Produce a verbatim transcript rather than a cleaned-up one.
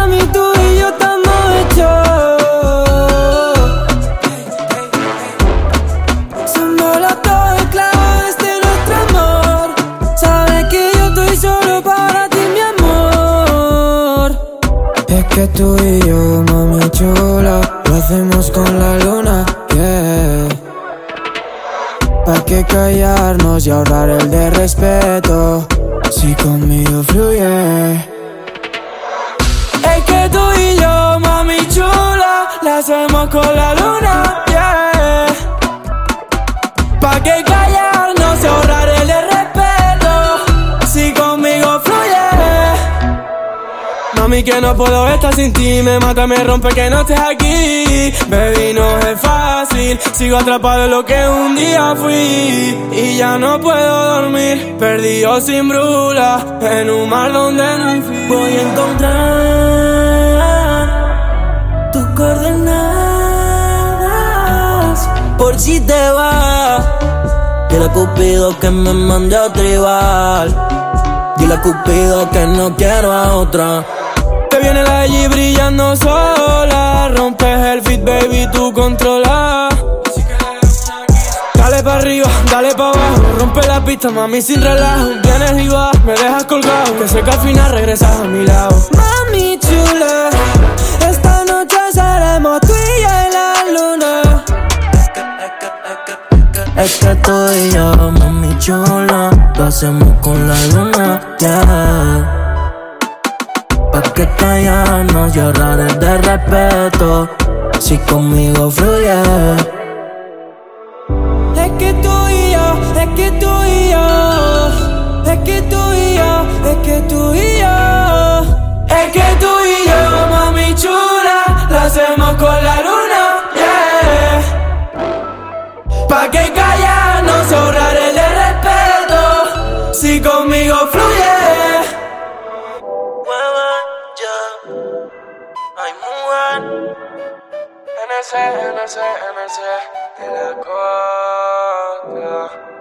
Mami, tú y yo estamos hechos. Somos los dos esclavos de nuestro amor. Sabes que yo estoy solo para ti, mi amor. Es que tú y yo, mami chula, lo hacemos con la luna, yeah. ¿Pa' qué callarnos y ahorrar el de respeto? Si conmigo fluye. Es que tú y yo, mami chula, la hacemos con la luna, yeah. ¿Pa' qué callarnos y ahorrar el de respeto? Si conmigo fluye. Mami, que no puedo estar sin ti, me mata, me rompe que no estés aquí. Baby, no es fácil, sigo atrapado en lo que un día fui. Y ya no puedo dormir, perdido sin brújula, en un mar donde no hay fin. Voy a encontrar tus coordenadas por si te vas. Dile a Cupido que me mande a otro rival. Dile a Cupido que no quiero a otra. Te viene la allí brillando sola. Rompes el fit, baby, tú controlas. Dale pa' arriba, dale pa' abajo. Rompe la pista, mami, sin relajo. Vienes y vas, me dejas colgado. Que sé que al final regresas a mi lado. Mami chula, esta noche seremos tú y yo en la luna. Es que tú y yo, mami chula, lo hacemos con la luna, yeah. ¿Pa' qué callarnos y ahorrar el de respeto? Si conmigo fluye. Es que tú y yo, es que tú y yo, es que tú y yo, es que tú y yo, es que tú y yo, mami chula, lo hacemos con la luna, yeah. ¿Pa' qué callarnos y ahorrar el de respeto? Si conmigo fluye. Ay, mujer. N S, N S, N S, de la costa.